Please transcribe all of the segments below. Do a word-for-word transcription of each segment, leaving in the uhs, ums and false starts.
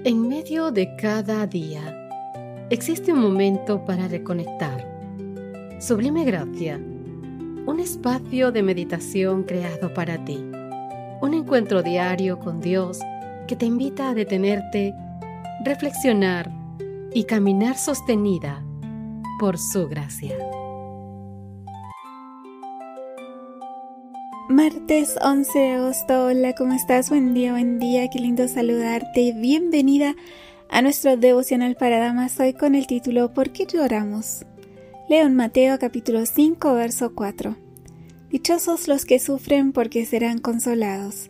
En medio de cada día, existe un momento para reconectar. Sublime Gracia, un espacio de meditación creado para ti. Un encuentro diario con Dios que te invita a detenerte, reflexionar y caminar sostenida por su gracia. Martes once de agosto, hola, ¿cómo estás? Buen día, buen día, qué lindo saludarte. Bienvenida a nuestro devocional para damas, hoy con el título ¿Por qué lloramos? Leo en Mateo capítulo cinco, verso cuatro. Dichosos los que sufren porque serán consolados.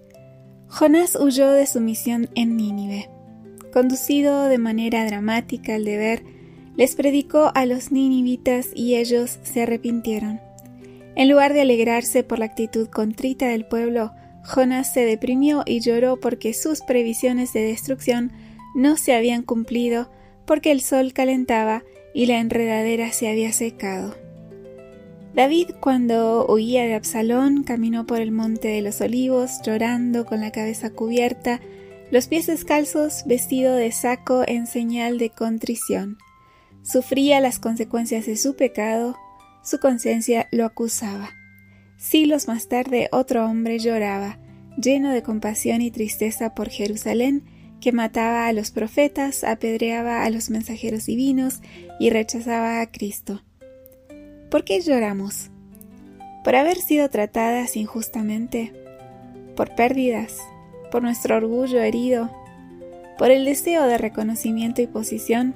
Jonás huyó de su misión en Nínive. Conducido de manera dramática al deber, les predicó a los ninivitas y ellos se arrepintieron. En lugar de alegrarse por la actitud contrita del pueblo, Jonás se deprimió y lloró porque sus previsiones de destrucción no se habían cumplido, porque el sol calentaba y la enredadera se había secado. David, cuando huía de Absalón, caminó por el monte de los olivos, llorando con la cabeza cubierta, los pies descalzos, vestido de saco en señal de contrición. Sufría las consecuencias de su pecado. Su conciencia lo acusaba. Siglos más tarde, otro hombre lloraba, lleno de compasión y tristeza por Jerusalén, que mataba a los profetas, apedreaba a los mensajeros divinos y rechazaba a Cristo. ¿Por qué lloramos? ¿Por haber sido tratadas injustamente? ¿Por pérdidas? ¿Por nuestro orgullo herido? ¿Por el deseo de reconocimiento y posición?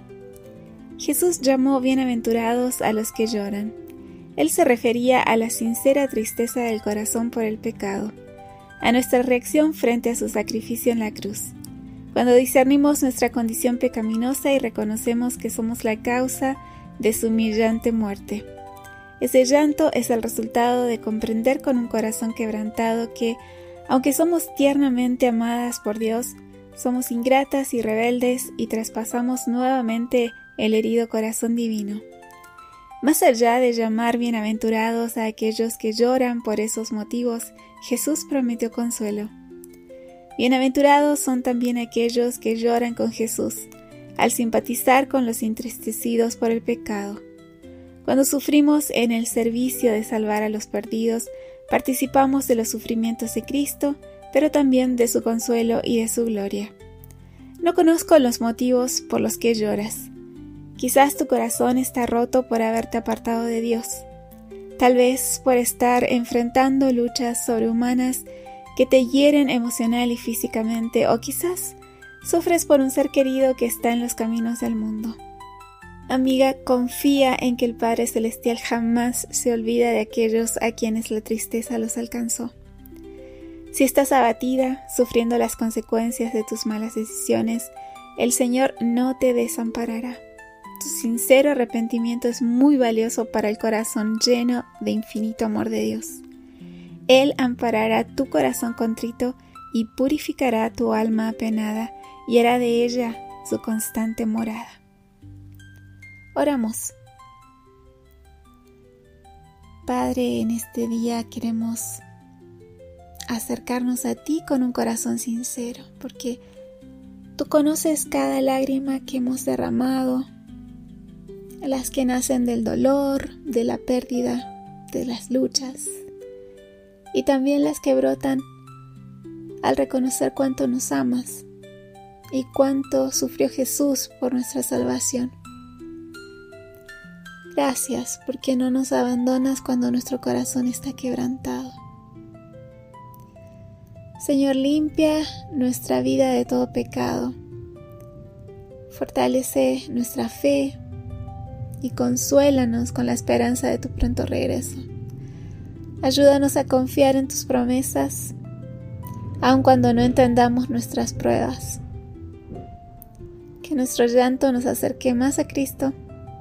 Jesús llamó bienaventurados a los que lloran. Él se refería a la sincera tristeza del corazón por el pecado, a nuestra reacción frente a su sacrificio en la cruz. Cuando discernimos nuestra condición pecaminosa y reconocemos que somos la causa de su humillante muerte. Ese llanto es el resultado de comprender con un corazón quebrantado que, aunque somos tiernamente amadas por Dios, somos ingratas y rebeldes y traspasamos nuevamente el herido corazón divino. Más allá de llamar bienaventurados a aquellos que lloran por esos motivos, Jesús prometió consuelo. Bienaventurados son también aquellos que lloran con Jesús, al simpatizar con los entristecidos por el pecado. Cuando sufrimos en el servicio de salvar a los perdidos, participamos de los sufrimientos de Cristo, pero también de su consuelo y de su gloria. No conozco los motivos por los que lloras. Quizás tu corazón está roto por haberte apartado de Dios. Tal vez por estar enfrentando luchas sobrehumanas que te hieren emocional y físicamente, o quizás sufres por un ser querido que está en los caminos del mundo. Amiga, confía en que el Padre Celestial jamás se olvida de aquellos a quienes la tristeza los alcanzó. Si estás abatida, sufriendo las consecuencias de tus malas decisiones, el Señor no te desamparará. Tu sincero arrepentimiento es muy valioso para el corazón lleno de infinito amor de Dios. Él amparará tu corazón contrito y purificará tu alma apenada y hará de ella su constante morada. Oramos. Padre, en este día queremos acercarnos a ti con un corazón sincero, porque tú conoces cada lágrima que hemos derramado, las que nacen del dolor, de la pérdida, de las luchas, y también las que brotan al reconocer cuánto nos amas y cuánto sufrió Jesús por nuestra salvación. Gracias porque no nos abandonas cuando nuestro corazón está quebrantado. Señor, limpia nuestra vida de todo pecado. Fortalece nuestra fe y consuélanos con la esperanza de tu pronto regreso. Ayúdanos a confiar en tus promesas, aun cuando no entendamos nuestras pruebas. Que nuestro llanto nos acerque más a Cristo,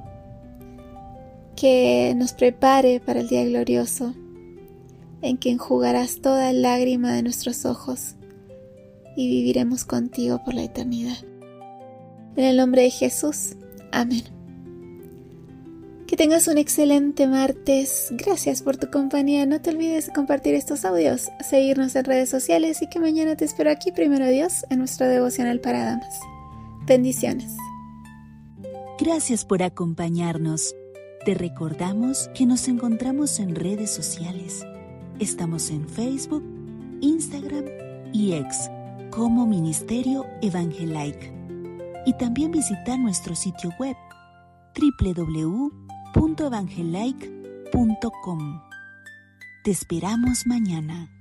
que nos prepare para el día glorioso, en que enjugarás toda lágrima de nuestros ojos y viviremos contigo por la eternidad. En el nombre de Jesús, amén. Que tengas un excelente martes. Gracias por tu compañía. No te olvides de compartir estos audios, seguirnos en redes sociales y que mañana te espero aquí, primero Dios, en nuestro devocional para damas. Bendiciones. Gracias por acompañarnos. Te recordamos que nos encontramos en redes sociales. Estamos en Facebook, Instagram y X como Ministerio Evangelike. Y también visita nuestro sitio web doble u doble u doble u punto evangelike punto com. Te esperamos mañana.